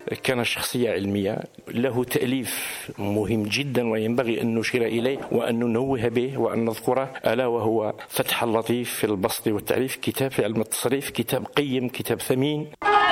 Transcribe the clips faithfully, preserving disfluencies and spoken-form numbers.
كان شخصية علمية له تأليف مهم جدا وينبغي أن نشير إليه وأن ننوه به وأن نذكره، ألا وهو فتح اللطيف في البسط والتعريف، كتاب في علم التصريف، كتاب قيم، كتاب ثمين.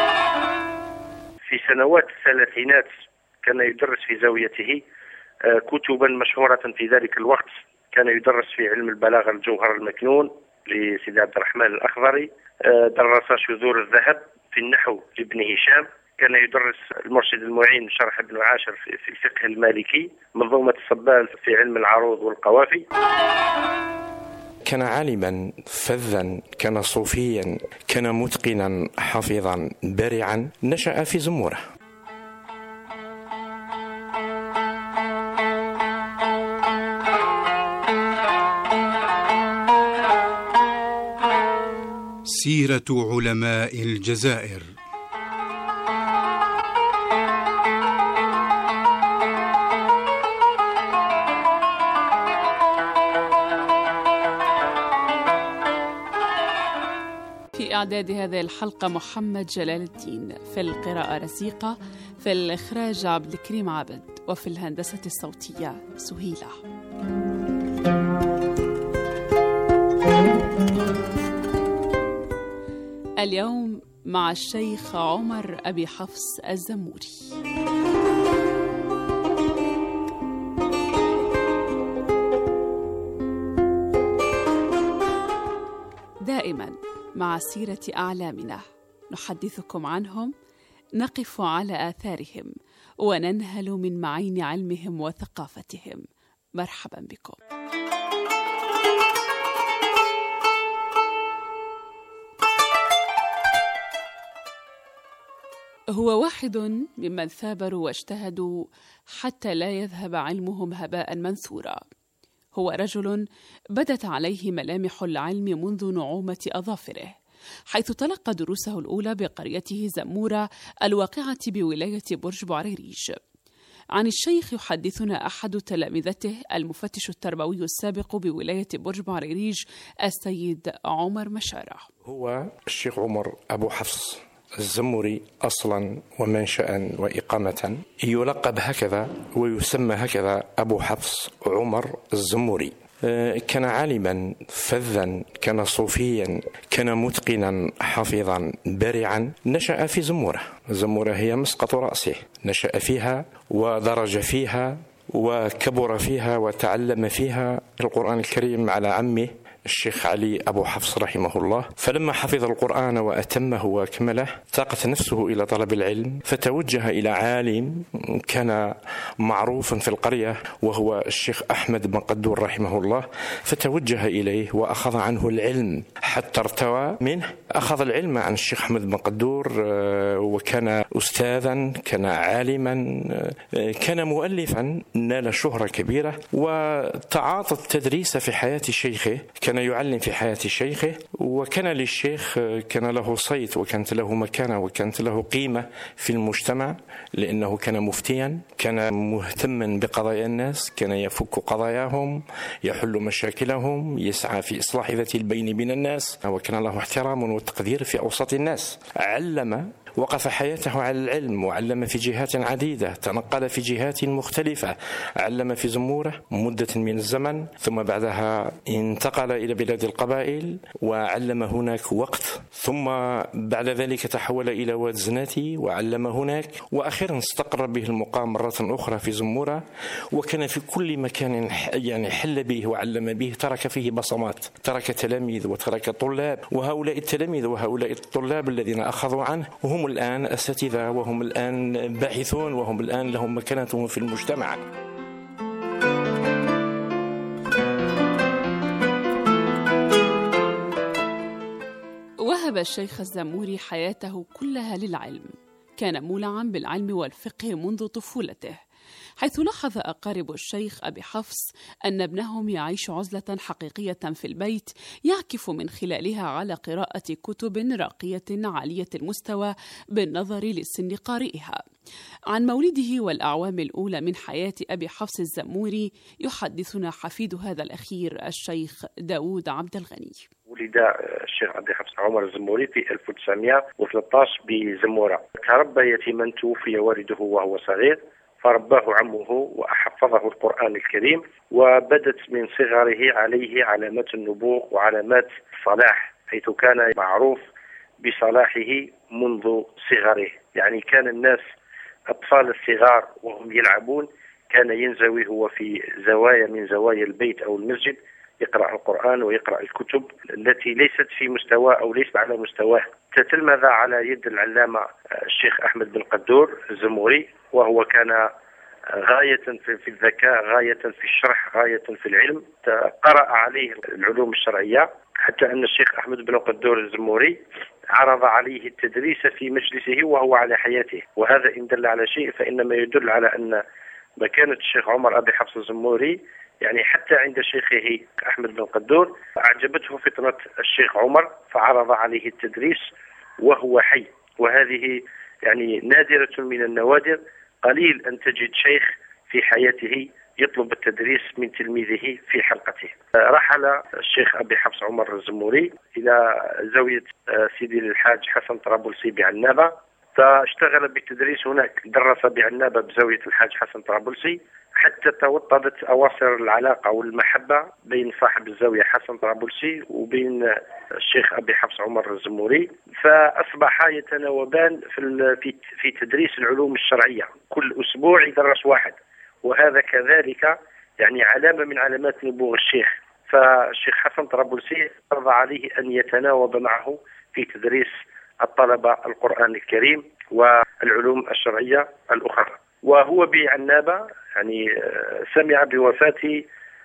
في سنوات الثلاثينات كان يدرس في زاويته كتبا مشهورة في ذلك الوقت. كان يدرس في علم البلاغة الجوهر المكنون لسيدي عبد الرحمن الأخضري، درس شذور الذهب في النحو لابن هشام، كان يدرس المرشد المعين شرح ابن عاشر في الفقه المالكي، منظومة الصبان في علم العروض والقوافي. كان عالما فذا، كان صوفيا، كان متقنا حافظا بارعا، نشأ في زمورة. سيرة علماء الجزائر. في إعداد هذه الحلقة محمد جلال الدين، في القراءة رزيقة، في الإخراج عبد الكريم عبد، وفي الهندسة الصوتية سهيلة. اليوم مع الشيخ عمر أبي حفص الزموري. دائما مع سيرة أعلامنا نحدثكم عنهم، نقف على آثارهم وننهل من معين علمهم وثقافتهم. مرحبا بكم. هو واحد ممن ثابروا واجتهدوا حتى لا يذهب علمهم هباء منثورا. هو رجل بدت عليه ملامح العلم منذ نعومة أظافره، حيث تلقى دروسه الأولى بقريته زمورة الواقعة بولاية برج بوعريريج. عن الشيخ يحدثنا أحد تلامذته المفتش التربوي السابق بولاية برج بوعريريج السيد عمر مشارة. هو الشيخ عمر أبو حفص الزموري أصلا ومنشأ وإقامة، يلقب هكذا ويسمى هكذا أبو حفص عمر الزموري. كان عالما فذا، كان صوفيا، كان متقنا حافظا بارعا، نشأ في زمورة. زمورة هي مسقط رأسه، نشأ فيها ودرج فيها وكبر فيها وتعلم فيها القرآن الكريم على عمه الشيخ علي أبو حفص رحمه الله. فلما حفظ القرآن وأتمه وأكمله تاقت نفسه إلى طلب العلم، فتوجه إلى عالم كان معروفا في القرية وهو الشيخ أحمد بن قدور رحمه الله، فتوجه إليه وأخذ عنه العلم حتى ارتوى منه. أخذ العلم عن الشيخ أحمد بن قدور، وكان أستاذا، كان عالما، كان مؤلفا، نال شهرة كبيرة، وتعاطى التدريس في حياة شيخه، كان يعلم في حياة شيخه، وكان للشيخ كان له صيت وكانت له مكانة وكانت له قيمة في المجتمع، لأنه كان مفتيا، كان مهتما بقضايا الناس، كان يفك قضاياهم، يحل مشاكلهم، يسعى في إصلاح ذات البين بين الناس، وكان له احترام وتقدير في أوسط الناس. علم، وقف حياته على العلم، وعلم في جهات عديدة، تنقل في جهات مختلفة، علم في زمورة مدة من الزمن، ثم بعدها انتقل إلى بلاد القبائل وعلم هناك وقت، ثم بعد ذلك تحول إلى واد زناتي وعلم هناك، وأخيرا استقر به المقام مرة أخرى في زمورة، وكان في كل مكان يعني حل به وعلم به، ترك فيه بصمات، ترك تلاميذ وترك طلاب، وهؤلاء التلاميذ وهؤلاء الطلاب الذين أخذوا عنه وهم الآن أساتذة، وهم الآن باحثون، وهم الآن لهم مكانتهم في المجتمع. وهب الشيخ الزموري حياته كلها للعلم، كان مولعا بالعلم والفقه منذ طفولته، حيث لاحظ أقارب الشيخ أبي حفص أن ابنهم يعيش عزلة حقيقية في البيت يعكف من خلالها على قراءة كتب راقية عالية المستوى بالنظر لسن قارئها. عن مولده والأعوام الأولى من حياة أبي حفص الزموري يحدثنا حفيد هذا الأخير الشيخ داود عبد الغني. ولد الشيخ أبي حفص عمر الزموري في ألف وتسعمائة وثلاثة عشر بزمورة. تربى يتيما، توفي والده وهو صغير، فرباه عمه وحفظه القرآن الكريم، وبدت من صغره عليه علامات النبوغ وعلامات الصلاح، حيث كان معروف بصلاحه منذ صغره. يعني كان الناس أطفال الصغار وهم يلعبون كان ينزوي هو في زوايا من زوايا البيت أو المسجد يقرأ القرآن ويقرأ الكتب التي ليست في مستوى أو ليست على مستواه. تتلمذ على يد العلامة الشيخ أحمد بن قدور الزموري، وهو كان غاية في الذكاء، غاية في الشرح، غاية في العلم. قرأ عليه العلوم الشرعية حتى أن الشيخ أحمد بن قدور الزموري عرض عليه التدريس في مجلسه وهو على حياته، وهذا إن دل على شيء فإنما يدل على أن مكانة الشيخ عمر أبي حفص الزموري يعني حتى عند شيخه أحمد بن قدور أعجبته فطنة الشيخ عمر فعرض عليه التدريس وهو حي. وهذه يعني نادرة من النوادر، قليل أن تجد شيخ في حياته يطلب التدريس من تلميذه في حلقته. رحل الشيخ أبي حفص عمر الزموري إلى زاوية سيدي الحاج حسن طرابلسي بعنابة، فاشتغل بالتدريس هناك، درس بعنابة بزاوية الحاج حسن طرابلسي حتى توطدت أواصر العلاقة والمحبة بين صاحب الزاوية حسن طرابلسي وبين الشيخ أبي حفص عمر الزموري، فأصبحا يتناوبان في في تدريس العلوم الشرعية، كل أسبوع يدرس واحد، وهذا كذلك يعني علامة من علامات نبوغ الشيخ. فالشيخ حسن طرابلسي فرض عليه أن يتناوب معه في تدريس الطلبة القرآن الكريم والعلوم الشرعية الأخرى. وهو بعنابة يعني سمع بوفاة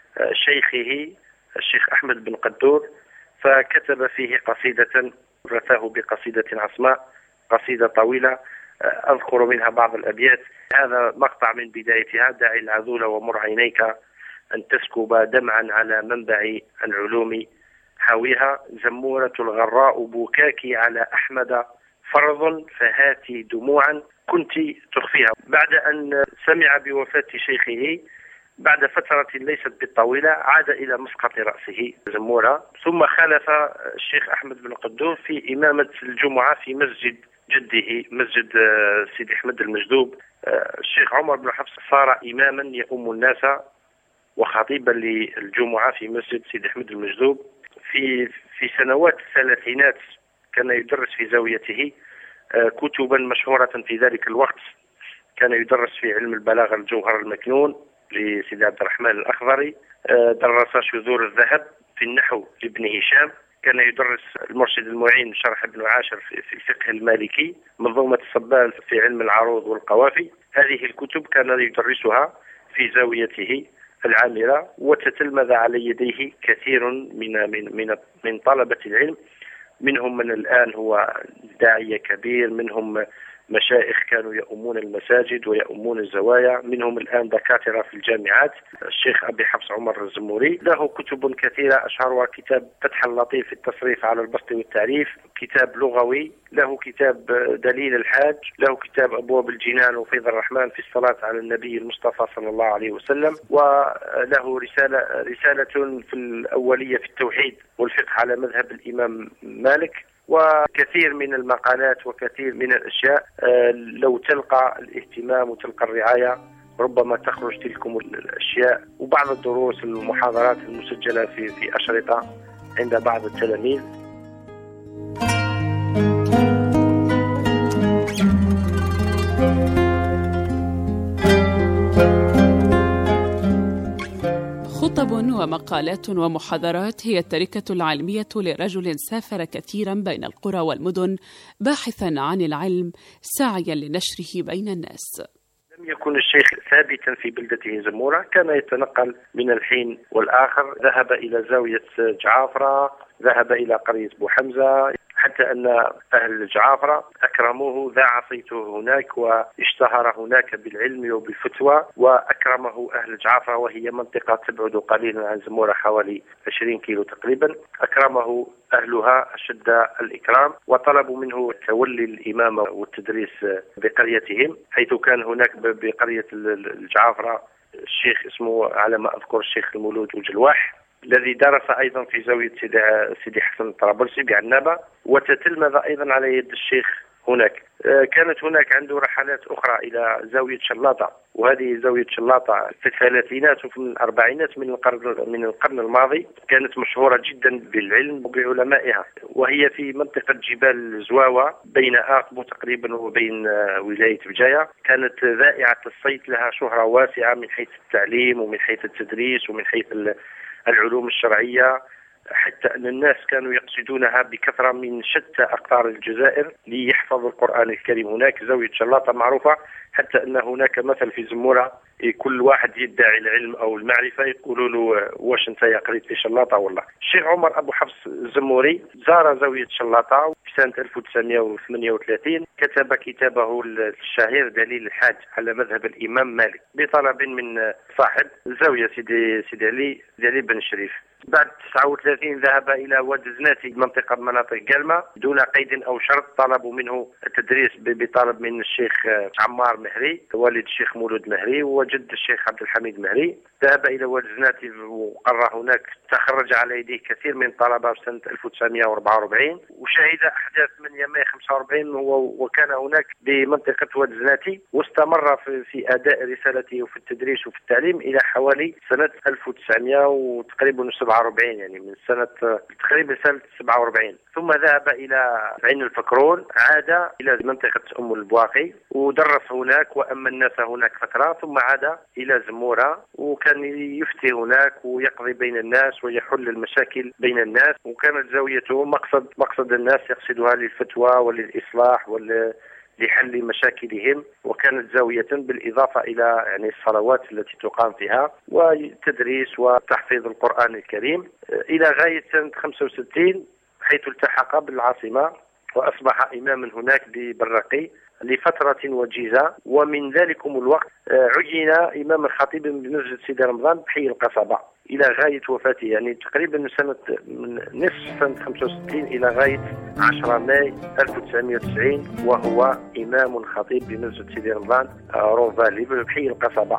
شيخه الشيخ أحمد بن قدور، فكتب فيه قصيدة رثاه بقصيدة عصماء، قصيدة طويلة أذكر منها بعض الأبيات. هذا مقطع من بدايتها: داعي العذول ومر عينيك أن تسكب دمعا على منبع العلوم حاويها، زمورة الغراء بكاك على أحمد فرض فهاتي دموعا كنت تخفيها. بعد أن سمع بوفاة شيخه بعد فترة ليست بالطويلة عاد إلى مسقط رأسه زمورة، ثم خالف الشيخ أحمد بن قدور في إمامة الجمعة في مسجد جده مسجد سيدي أحمد المجذوب. الشيخ عمر بن حفص صار إماما يؤم الناس وخطيبا للجمعة في مسجد سيدي أحمد المجذوب. في في سنوات الثلاثينات كان يدرس في زاويته كتبا مشهورة في ذلك الوقت. كان يدرس في علم البلاغة الجوهر المكنون لسيدي عبد الرحمن الأخضري، درس شذور الذهب في النحو لابن هشام، كان يدرس المرشد المعين شرح ابن عاشر في الفقه المالكي، منظومة الصبان في علم العروض والقوافي. هذه الكتب كان يدرسها في زاويته العامرة، وتتلمذ على يديه كثير من من من من طلبة العلم، منهم من الآن هو داعية كبير، منهم مشايخ كانوا يؤمون المساجد ويؤمون الزوايا، منهم الآن دكاترة في الجامعات. الشيخ أبي حفص عمر الزموري له كتب كثيرة، أشهرها كتاب فتح اللطيف في التصريف على البسط والتعريف، كتاب لغوي، له كتاب دليل الحاج، له كتاب أبواب الجنان وفيض الرحمن في الصلاة على النبي المصطفى صلى الله عليه وسلم، وله رسالة رسالة في الأولية في التوحيد والفقه على مذهب الإمام مالك، وكثير من المقالات وكثير من الأشياء. لو تلقى الاهتمام وتلقى الرعاية ربما تخرج تلكم الأشياء، وبعض الدروس المحاضرات المسجلة في في أشرطة عند بعض التلاميذ. خطب ومقالات ومحاضرات هي التركة العلمية لرجل سافر كثيرا بين القرى والمدن باحثا عن العلم ساعيا لنشره بين الناس. لم يكن الشيخ ثابتا في بلدته زمورة، كان يتنقل من الحين والآخر، ذهب إلى زاوية جعافرة، ذهب إلى قرية بو حمزة، حتى أن أهل جعافرة أكرموه، ذاع صيته هناك واشتهر هناك بالعلم وبالفتوى، وأكرمه أهل جعافرة وهي منطقة تبعد قليلا عن زمورة حوالي عشرين كيلو تقريبا. أكرمه أهلها أشد الإكرام وطلبوا منه تولي الإمامة والتدريس بقريتهم، حيث كان هناك بقرية الجعافرة الشيخ اسمه على ما أذكر الشيخ المولود وجلواح، الذي درس أيضا في زاوية سيدي حسن الطرابلسي بعنابة، وتتلمذ أيضا على يد الشيخ هناك. كانت هناك عنده رحلات أخرى إلى زاوية شلاطة، وهذه زاوية شلاطة في الثلاثينات وفي الأربعينات من القرن من القرن الماضي كانت مشهورة جدا بالعلم وبعلمائها، وهي في منطقة جبال زواوة بين آقبو تقريبا وبين ولاية بجاية. كانت ذائعة الصيت، لها شهرة واسعة من حيث التعليم ومن حيث التدريس ومن حيث العلوم الشرعية، حتى أن الناس كانوا يقصدونها بكثرة من شتى أقطار الجزائر ليحفظوا القرآن الكريم. هناك زاوية شلاطة معروفة، حتى أن هناك مثل في زمورة كل واحد يدعي العلم أو المعرفة يقولوا له واش أنت يا قريت في شلاطة والله. الشيخ عمر أبو حفص الزموري زار زاوية شلاطة في سنة ألف وتسعمائة وثمانية وثلاثين، كتب كتابه الشهير دليل الحاج على مذهب الإمام مالك بطلب من صاحب الزاوية سيدي سيدي علي علي بن شريف. بعد تسعة وثلاثين ذهب إلى واد زناتي منطقة مناطق قلمة دون قيد أو شرط، طلبوا منه التدريس بطلب من الشيخ عمار مهري والد الشيخ مولود مهري وجد الشيخ عبد الحميد مهري. ذهب إلى واد زناتي وقرر هناك، تخرج على يديه كثير من طلبة في سنة ألف وتسعمائة وأربعة وأربعين، وشهد أحداث ثمانية مايو خمسة وأربعين وكان هناك بمنطقة واد زناتي، واستمر في, في أداء رسالته في التدريس وفي التعليم إلى حوالي سنة ألف وتسعمائة وتقريبا سبعة وأربعين، يعني من سنة تقريبا سنة سبعة وأربعين. ثم ذهب إلى عين الفكرون، عاد إلى منطقة أم البواقي ودرس هناك وأما الناس هناك فترة، ثم عاد إلى زمورة وكان يفتي هناك ويقضي بين الناس ويحل المشاكل بين الناس، وكانت زاويته مقصد مقصد الناس يقصدها للفتوى وللإصلاح وال لحل مشاكلهم، وكانت زاوية بالإضافة إلى يعني الصلوات التي تقام فيها والتدريس وتحفيظ القرآن الكريم، إلى غاية سنة خمسة وستين حيث التحق بالعاصمة وأصبح إماما هناك ببرقي لفترة وجيزة. ومن ذلكم الوقت عين إماما خطيبا بمسجد سيدي رمضان بحي القصبة إلى غاية وفاته، يعني تقريبا من سنة من نصف سنة خمسة وستين إلى غاية عشرة ماي ألف وتسعمائة وتسعين، وهو إمام خطيب بمسجد سيدي رمضان روفالي بحي القصبة.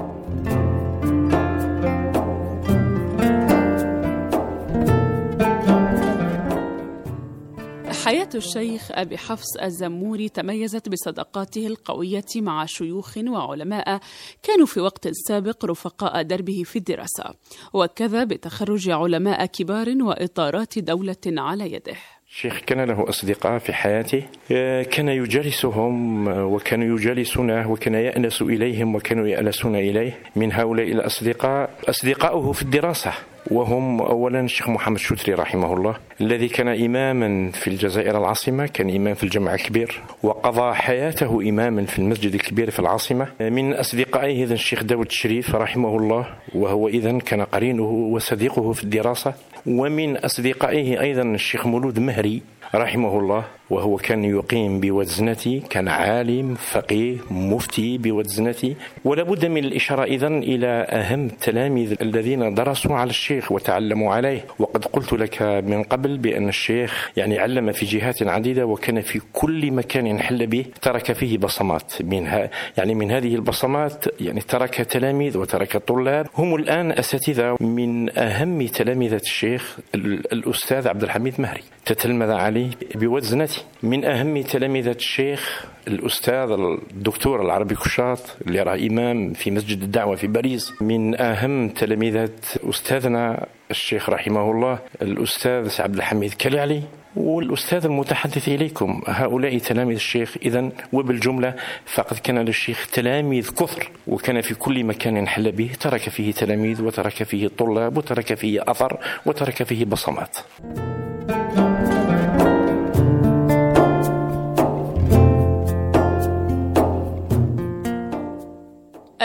حياة الشيخ أبي حفص الزموري تميزت بصداقاته القوية مع شيوخ وعلماء كانوا في وقت سابق رفقاء دربه في الدراسة، وكذا بتخرج علماء كبار وإطارات دولة على يده. الشيخ كان له أصدقاء في حياته، كان يجالسهم وكانوا يجالسونه وكان يأنس إليهم وكانوا يأنسون إليه. من هؤلاء الأصدقاء أصدقاؤه في الدراسة، وهم أولا الشيخ محمد شتري رحمه الله الذي كان إماما في الجزائر العاصمة، كان إمام في الجامع الكبير وقضى حياته إماما في المسجد الكبير في العاصمة. من أصدقائه إذن الشيخ داود الشريف رحمه الله، وهو إذن كان قرينه وصديقه في الدراسة. ومن أصدقائه أيضا الشيخ مولود مهري رحمه الله، وهو كان يقيم بودزنتي، كان عالم فقيه مفتي بودزنتي. ولا بد من الإشارة إذن إلى أهم التلاميذ الذين درسوا على الشيخ وتعلموا عليه. وقد قلت لك من قبل بأن الشيخ يعني علم في جهات عديدة، وكان في كل مكان حل به ترك فيه بصمات. منها يعني من هذه البصمات يعني ترك تلاميذ وترك طلاب هم الآن أساتذة. من أهم تلاميذة الشيخ الأستاذ عبد الحميد مهري تتلمذ عليه بودزنتي. من أهم تلاميذة الشيخ الأستاذ الدكتور العربي كشاط اللي راه إمام في مسجد الدعوة في باريس. من أهم تلاميذة أستاذنا الشيخ رحمه الله الأستاذ عبد الحميد كلعلي والأستاذ المتحدث إليكم. هؤلاء تلاميذ الشيخ إذن، وبالجملة فقد كان للشيخ تلاميذ كثر، وكان في كل مكان حل به ترك فيه تلاميذ وترك فيه طلاب وترك فيه أثر وترك فيه بصمات.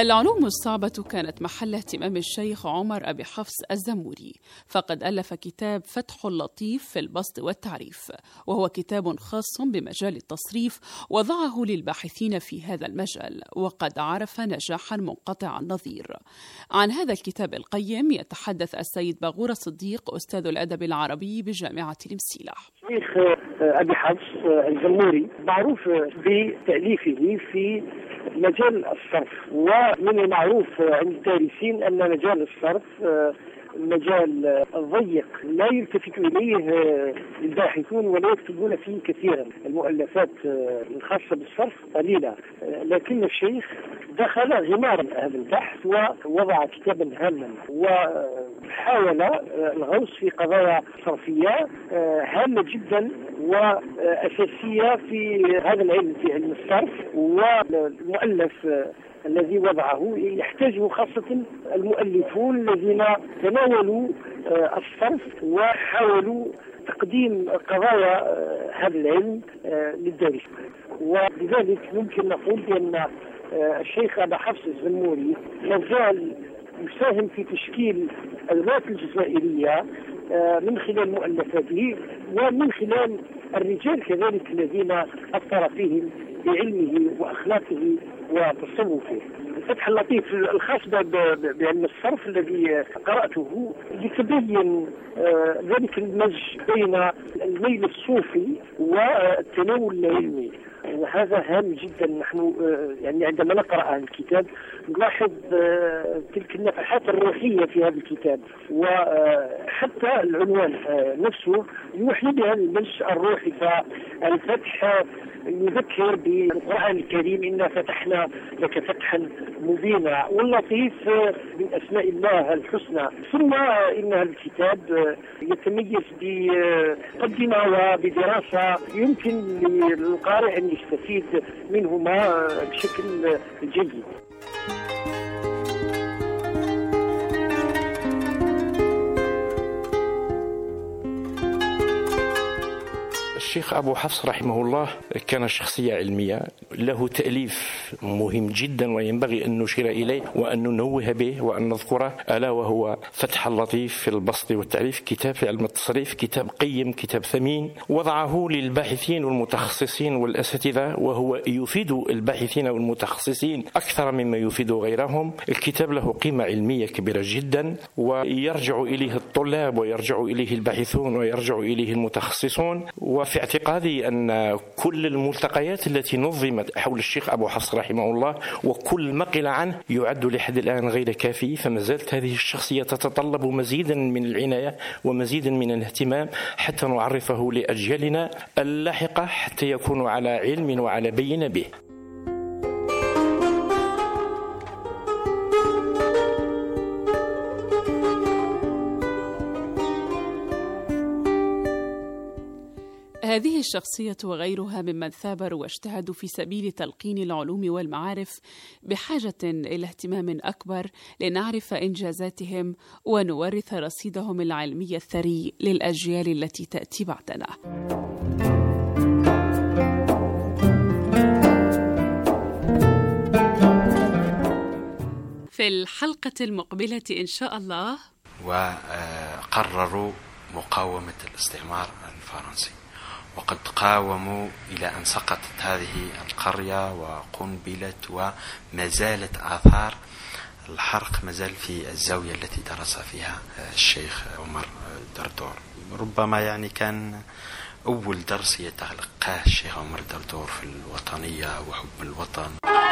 العلوم الصعبة كانت محل اهتمام الشيخ عمر أبي حفص الزموري، فقد ألف كتاب فتح اللطيف في البسط والتعريف، وهو كتاب خاص بمجال التصريف وضعه للباحثين في هذا المجال، وقد عرف نجاحا منقطع النظير. عن هذا الكتاب القيم يتحدث السيد باغور الصديق أستاذ الأدب العربي بجامعة المسيلح. الشيخ أبي حفص الزموري معروف بتأليفه في مجال الصرف، ومن المعروف عند الدارسين أن مجال الصرف مجال ضيق لا يلتفت إليه الباحثون ولا يكتبون فيه كثيرا. المؤلفات الخاصة بالصرف قليلة، لكن الشيخ دخل غمار هذا البحث ووضع كتابا هاما وحاول الغوص في قضايا صرفية هامة جدا وأساسية في هذا العلم، في علم الصرف. والمؤلف الذي وضعه يحتاجه خاصة المؤلفون الذين تناولوا الصرف وحاولوا تقديم قضايا هذا العلم للدارس. ولذلك ممكن نقول بأن الشيخ أبا حفص الزموري مازال يساهم في تشكيل الذات الجزائرية من خلال مؤلفاته ومن خلال الرجال كذلك الذين أثر فيهم بعلمه وأخلاقه وتصوفه. فتح اللطيف الخاص بعلم الصرف الذي قرأته يتبين ذلك المزج بين الميل الصوفي والتناول العلمي، وهذا هام جدا. نحن يعني عندما نقرأ الكتاب نلاحظ تلك النفحات الروحية في هذا الكتاب، وحتى العنوان نفسه يوحي بهذا المزج الروحي. فالفتح يذكر بالقرآن الكريم إنا فتحنا لك فتحا مبينا، واللطيف من أسماء الله الحسنى. ثم إن الكتاب يتميز بمقدمة وبدراسة يمكن للقارئ أن يستفيد منهما بشكل جيد. الشيخ أبو حفص رحمه الله كان شخصية علمية له تأليف مهم جدا وينبغي أن نشير إليه وأن ننوه به وأن نذكره، ألا وهو فتح اللطيف في البسط والتعريف، كتاب في علم التصريف، كتاب قيم، كتاب ثمين، وضعه للباحثين والمتخصصين والأساتذة، وهو يفيد الباحثين والمتخصصين أكثر مما يفيد غيرهم. الكتاب له قيمة علمية كبيرة جدا ويرجع إليه الطلاب ويرجع إليه الباحثون ويرجع إليه المتخصصون. وفي اعتقادي أن كل الملتقيات التي نظمت حول الشيخ أبو حفص رحمه الله وكل ما قيل عنه يعد لحد الآن غير كافي، فما زالت هذه الشخصية تتطلب مزيدا من العناية ومزيدا من الاهتمام حتى نعرفه لأجيالنا اللاحقة حتى يكونوا على علم وعلى بينة به. هذه الشخصية وغيرها ممن ثابروا واجتهدوا في سبيل تلقين العلوم والمعارف بحاجة إلى اهتمام أكبر لنعرف إنجازاتهم ونورث رصيدهم العلمي الثري للأجيال التي تأتي بعدنا. في الحلقة المقبلة إن شاء الله. وقرروا مقاومة الاستعمار الفرنسي، وقد قاوموا إلى أن سقطت هذه القرية وقنبلت، وما زالت آثار الحرق مازال في الزاوية التي درس فيها الشيخ عمر دردور. ربما يعني كان أول درس يتلقاه الشيخ عمر دردور في الوطنية وحب الوطن.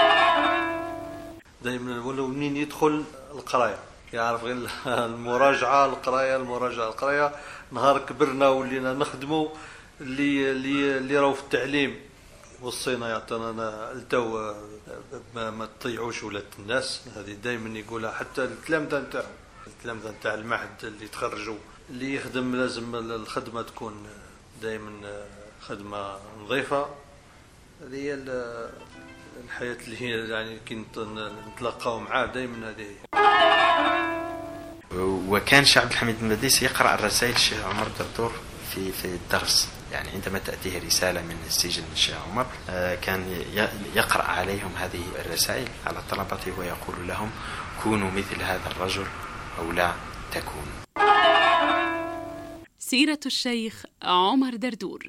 دائما ولو منين يدخل القراية يعرف غير المراجعة القراية المراجعة القراية. نهار كبرنا ولينا نخدموا اللي اللي اللي راهو في التعليم وصينا يعطينا التو ما, ما تطيعوش ولاد الناس. هذه دائما يقولها حتى التلامذة نتاعو، التلامذة نتاع المعهد اللي تخرجوا اللي يخدم لازم الخدمة تكون دائما خدمة نظيفة. هذه هي الحياة اللي هي يعني كنت نتلاقاو معاه دائما. هذه وكان شعب الحميد المديس يقرأ الرسائل الشيخ عمر دردور في في الدرس، يعني عندما تأتيه رسالة من السجن الشيخ عمر كان يقرأ عليهم هذه الرسائل على طلبته ويقول لهم كونوا مثل هذا الرجل أو لا تكونوا. سيرة الشيخ عمر دردور.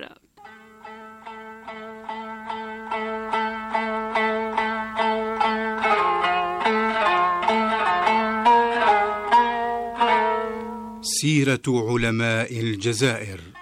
سيرة علماء الجزائر.